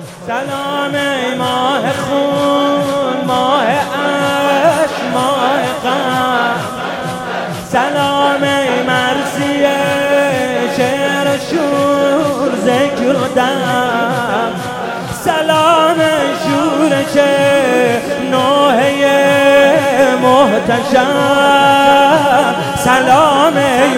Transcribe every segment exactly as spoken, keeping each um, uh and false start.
سلام ای ماه خون، ماه عشق، ماه غم. سلام ای مرثیه شعر و شور، ذکر و دم. سلام ای شورش نوحه محتشم. سلام ای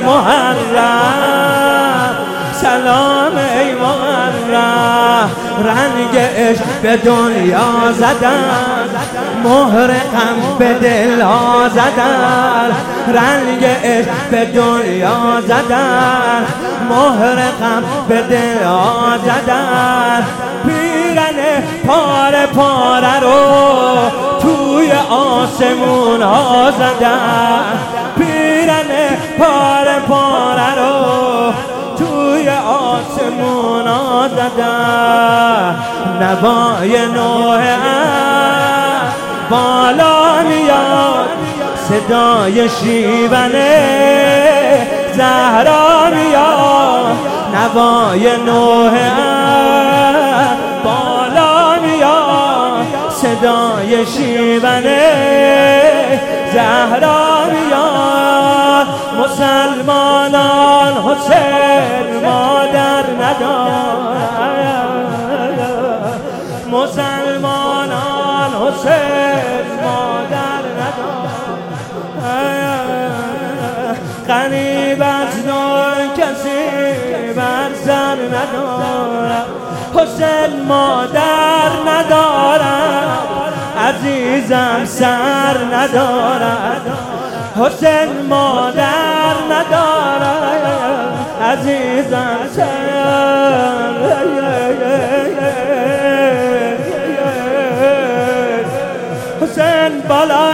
محرم، سلام ای محرم. رنگ عشق به دنیا زدن، مهر غم به دل ها زدن. رنگ عشق به دنیا زدن، مهر غم به دل ها زدن. پیرن پاره پاره رو توی آسمون ها زدن. پیرن پاره پاره رو توی آسمون ها زدن. نوای نوحه بالا میاد، صدای شیون زهرا میاد. نوای نوحه بالا میاد، صدای شیون زهرا میاد. مسلمانان حسین مادر ندارد، مسلمانان حسین مادر ندارد. غریب از نور کسی بر سر ندارد. حسین مادر ندارد، عزیزم سر ندارد. حسین مادر ندارد، عزیزم سر. حسین بالا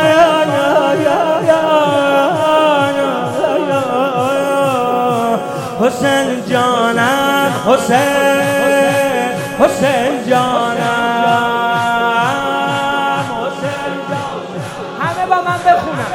حسین جانم، حسین حسین جانم، حسین جانم. همه با من بخونم.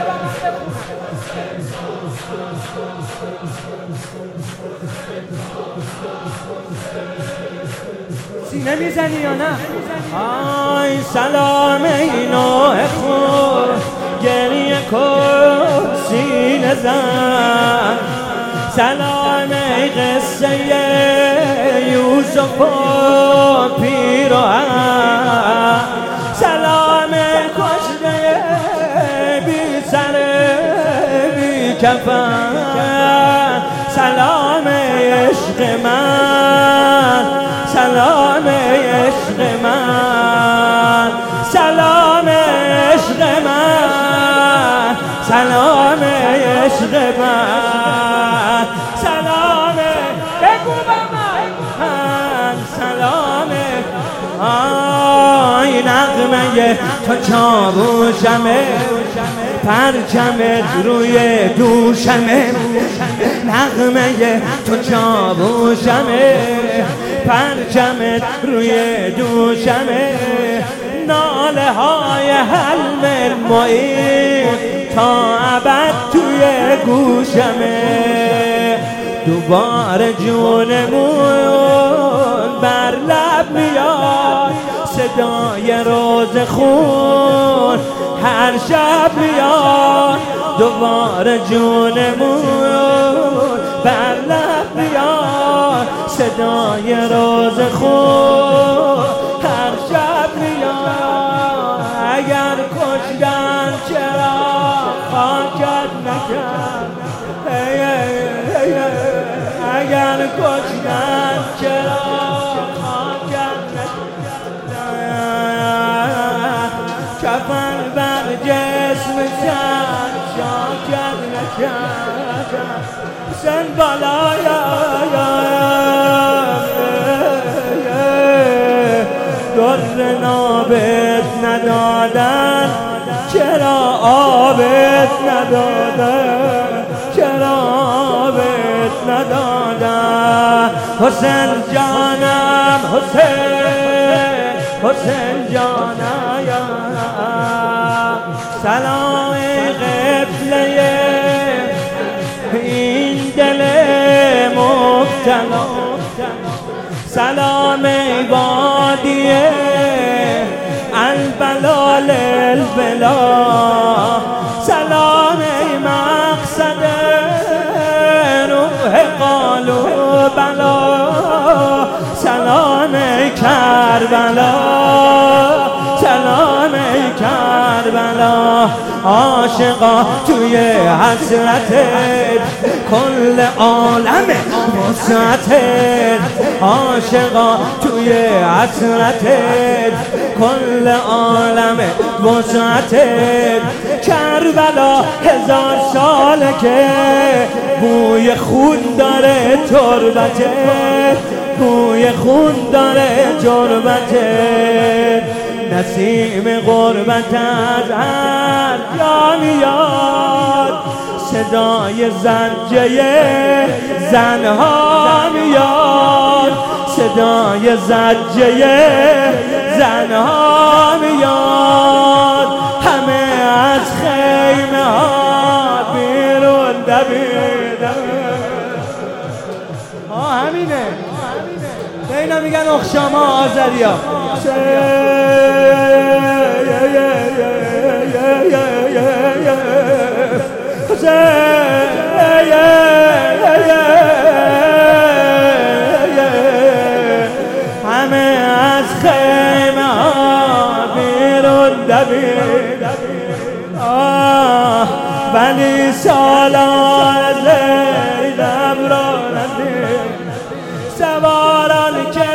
سینه میزنی یا نه؟ آی سلام ای نوحه خون، گریه کن سینه زن. سلام ای قصه یوسف و پیرهن. سلام کشته بی سر بی کفن. سلام عشق من، سلام عشق من. سلام عشق من، سلام عشق من. سلام بگو با من، سلام. آی نغمه تو چاوشمه، پرچمت روی دوشمه. نغمه تو چاوشمه، پرچمت روی دوشمه. ناله های حلم المعین تا ابد توی گوشمه. دوباره جونمون بر لب میاد، صدای روز خون هر شب میاد. دوباره جونمون بر لب میاد، صدای روز خون هر شب میاد. اگر کشتن چرا خاکت نکرد؟ اگر کشتن چرا خاکت نکرد؟ کفن بر جسم سر شاکت نکرد. سن بالای در نابت ندادن، چرا آبت ندادن؟ چرا آبت ندادن؟ حسین جانم، حسین حسین جانم. سلام قبله این دل مبتلا. سلام ای وادیه البلا للبلا، سلام ای مقصد روح قالوا بلا، سلام ای کربلا، سلام ای کربلا. عاشقا توی حسرتت کل عالم وسعتت، عاشقا توی حسرتت کل عالم وسعتت. کربلا هزار ساله که بوی خون داره تربتت، بوی خون داره تربتت. نسیم غربت از هر جا میاد، صدای زنجه زنها میاد، صدای زنجه زنها میاد. همه از خیمه ها بیرون دویدن. ها همینه، به اینا میگن اخشاما آذریا. همه از خیمه ها بیرون دوید، ولی سالار زینب را ندید. سواران که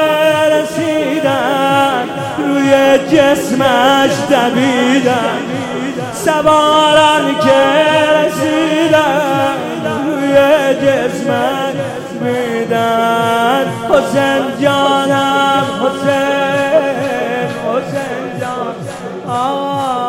رسیدن روی جسمش دویدن، سواران که رسیدن روی جسمش دویدن. حسین جانم حسین، حسین جان آه